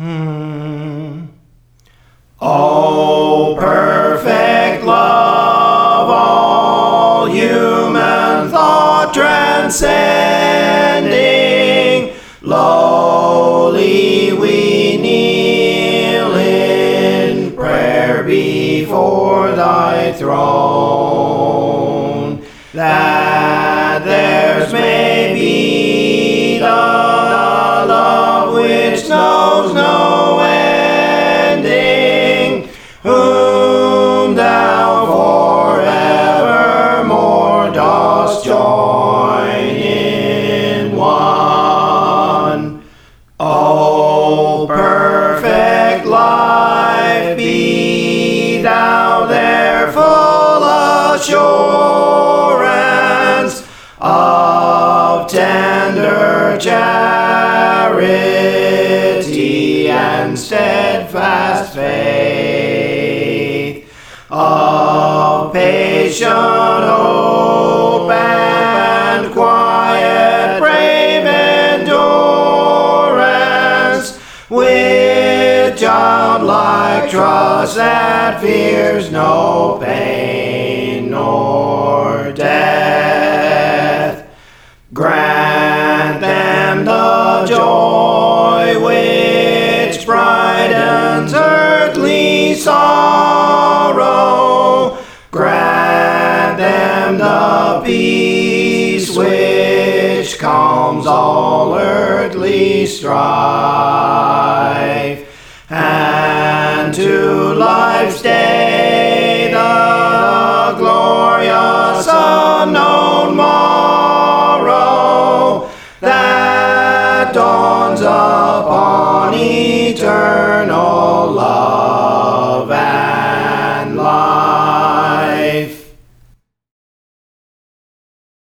O perfect love, all human thought transcending, lowly we kneel in prayer before thy throne, that theirs may be the love which knows no ending, whom thou forevermore dost join in one. O perfect life, be thou their full assurance of tender charity and steadfast faith, of patient hope and quiet brave endurance, with childlike trust that fears no pain nor death. Grant them the joy which brightens earthly sorrow. Grant them the peace which calms all earthly strife, and to life's day the glorious unknown morrow that dawns upon eternity